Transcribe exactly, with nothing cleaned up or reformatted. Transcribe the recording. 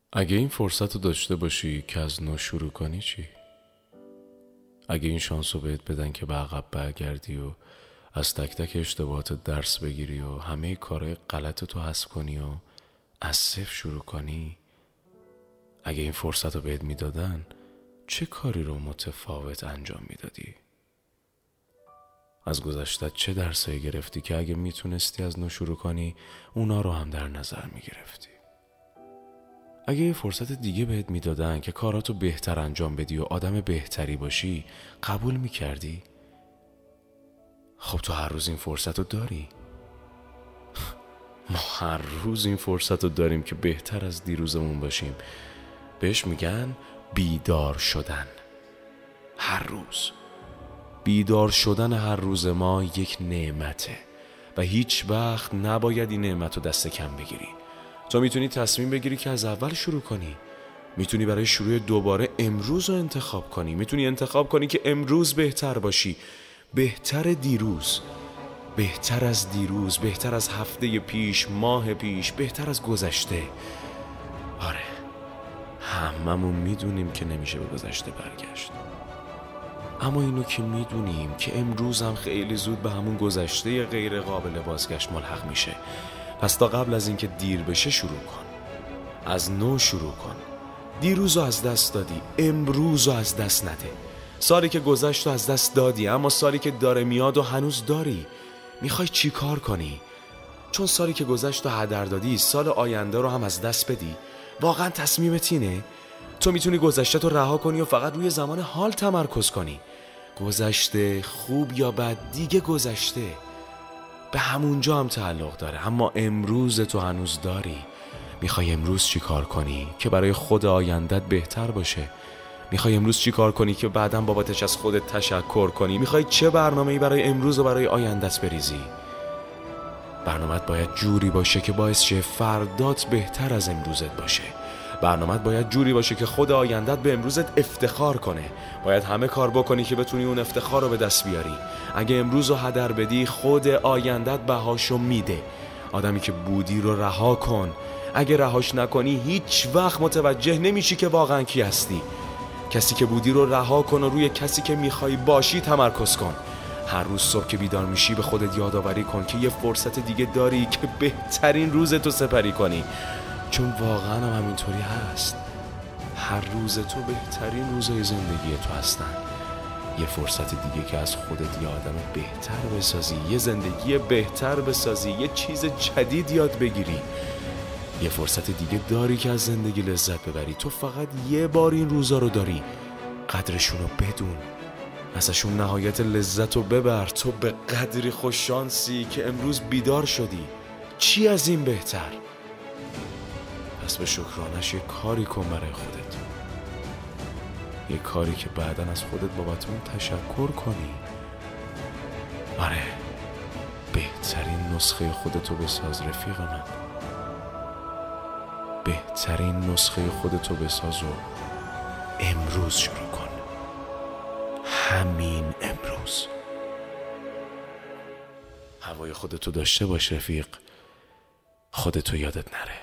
اگه این فرصت رو داشته باشی که از نو شروع کنی چی؟ اگه این شانس رو بهت بدن که به عقب برگردی و از تک تک اشتباهات درس بگیری و همه کارهای غلط تو حذف کنی و از صفر شروع کنی، اگه این فرصت رو بهت میدادن چه کاری رو متفاوت انجام میدادی؟ از گذشتت چه درسایی گرفتی که اگه میتونستی از نو شروع کنی اونا رو هم در نظر میگرفتی؟ اگه یه فرصت دیگه بهت میدادن که کاراتو بهتر انجام بدی و آدم بهتری باشی قبول میکردی؟ خب تو هر روز این فرصت رو داری. ما هر روز این فرصت رو داریم که بهتر از دیروزمون باشیم. بهش میگن بیدار شدن. هر روز بیدار شدن هر روز ما یک نعمته و هیچ وقت نباید این نعمت رو دست کم بگیری. تو میتونی تصمیم بگیری که از اول شروع کنی. میتونی برای شروع دوباره امروز رو انتخاب کنی. میتونی انتخاب کنی که امروز بهتر باشی، بهتر دیروز، بهتر از دیروز، بهتر از هفته پیش، ماه پیش، بهتر از گذشته. آره، هممون میدونیم که نمیشه به گذشته برگشت، اما اینو که میدونیم که امروز هم خیلی زود به همون گذشته غیر قابل بازگشت ملحق میشه. پس تا قبل از اینکه دیر بشه شروع کن، از نو شروع کن. دیروز رو از دست دادی، امروز رو از دست نده. سالی که گذشت رو از دست دادی، اما سالی که داره میاد و هنوز داری. میخوای چی کار کنی؟ چون سالی که گذشت رو هدر دادی، سال آینده رو هم از دست بدی. واقعا تصمیمت اینه؟ تو میتونی گذشته رو رها کنی و فقط روی زمان حال تمرکز کنی. گذشته خوب یا بد دیگه گذشته، به همونجا هم تعلق داره، اما امروز تو هنوز داری. میخوای امروز چی کار کنی که برای خود آیندت بهتر باشه؟ میخوای امروز چی کار کنی که بعداً بابتش از خودت تشکر کنی؟ میخوای چه برنامه‌ای برای امروز و برای آیندت بریزی؟ برنامه‌ت باید جوری باشه که باعث شه فردات بهتر از امروزت باشه. برنامه‌ت باید جوری باشه که خود آیندت به امروزت افتخار کنه. باید همه کار بکنی که بتونی اون افتخار رو به دست بیاری. اگه امروز رو هدر بدی، خود آیندت بهاشو میده. آدمی که بودی رو رها کن. اگه رهاش نکنی هیچ وقت متوجه نمیشی که واقعا کی هستی. کسی که بودی رو رها کن و روی کسی که میخوای باشی تمرکز کن. هر روز صبح که بیدار میشی به خودت یادآوری کن که یه فرصت دیگه داری که بهترین روزتو سپری کنی، چون واقعا هم همینطوری هست. هر روز تو بهترین روزای زندگی تو هستن. یه فرصت دیگه که از خودت یه آدم بهتر بسازی، یه زندگی بهتر بسازی، یه چیز جدید یاد بگیری. یه فرصت دیگه داری که از زندگی لذت ببری. تو فقط یه بار این روزا رو داری، قدرشون رو بدون، ازشون نهایت لذت رو ببر. تو به قدری خوششانسی که امروز بیدار شدی. چی از این بهتر؟ پس به شکرانش یه کاری کن برای خودت، یه کاری که بعداً از خودت بابت اون تشکر کنی. آره، بهترین نسخه خودتو بساز رفیق من. بهترین نسخه خودتو بساز و امروز شروع کن. همین امروز. هوای خودتو داشته باش رفیق، خودتو یادت نره.